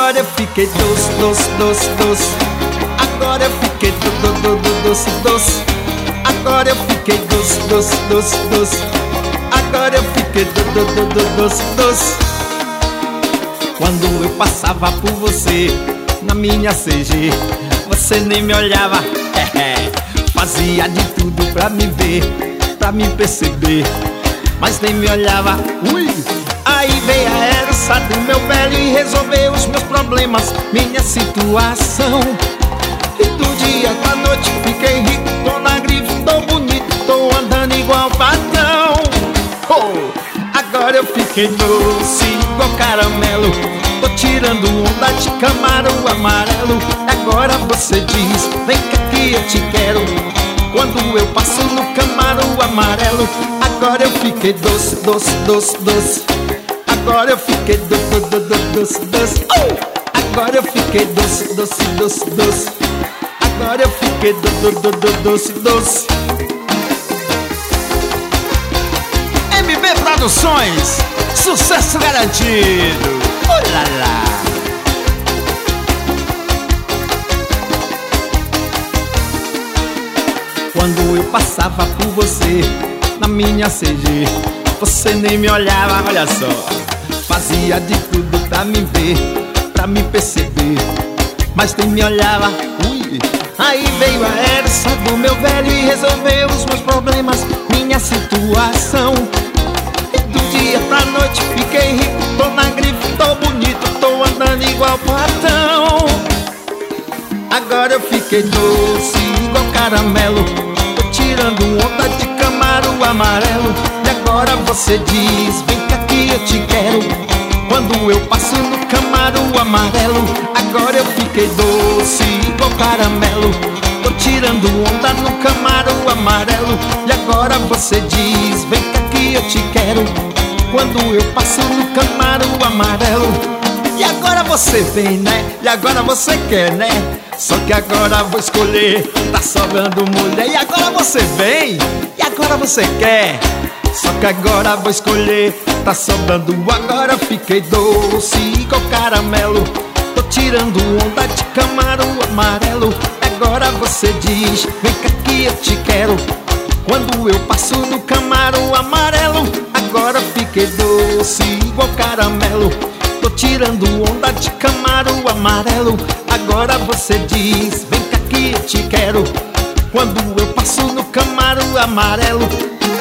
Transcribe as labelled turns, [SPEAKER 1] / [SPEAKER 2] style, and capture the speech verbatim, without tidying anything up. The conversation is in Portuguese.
[SPEAKER 1] Agora eu fiquei doce, doce, doce, doce. Agora eu fiquei do, do, do, do, doce, doce. Agora eu fiquei doce, doce, doce, doce. Agora eu fiquei do, do, do, do, doce, doce. Quando eu passava por você na minha C G, você nem me olhava, fazia de tudo pra me ver, pra me perceber, mas nem me olhava. Ui! Aí veio a herança do meu velho e resolveu os meus problemas, minha situação. E do dia pra noite fiquei rico, tô na grife, tô bonito, tô andando igual patrão. Oh, agora eu fiquei doce igual caramelo, tô tirando onda de camarão amarelo. Agora você diz, vem cá que eu te quero, quando eu passo no camarão amarelo. Agora eu fiquei doce, doce, doce, doce. Agora eu fiquei do, do, do, do, doce, doce. Oh! Agora eu fiquei doce, doce, doce, doce. Agora eu fiquei do, do, do, do, doce, doce. M B Produções, sucesso garantido. Olá lá. Quando eu passava por você na minha C G, você nem me olhava, olha só, fazia de tudo pra me ver, pra me perceber, mas nem me olhava. Ui! Aí veio a herança do meu velho e resolveu os meus problemas, minha situação. E do dia pra noite fiquei rico, tô na grife, tô bonito, tô andando igual patrão. Agora eu fiquei doce igual caramelo, tô tirando onda de camarão amarelo. E agora você diz, vem cá que eu te quero, quando eu passo no camarão amarelo. Agora eu fiquei doce igual caramelo, tô tirando onda no camarão amarelo. E agora você diz, vem cá que eu te quero, quando eu passo no camarão amarelo. E agora você vem, né? E agora você quer, né? Só que agora vou escolher, tá sobrando mulher. E agora você vem, e agora você quer. Só que agora vou escolher, tá sobrando. Agora eu fiquei doce igual caramelo, tô tirando onda de camarão amarelo. Agora você diz, vem cá que eu te quero, quando eu passo no camarão amarelo. Agora fiquei doce igual caramelo, tô tirando onda de camarão amarelo. Agora você diz, vem cá que eu te quero, quando eu passo no camarão amarelo.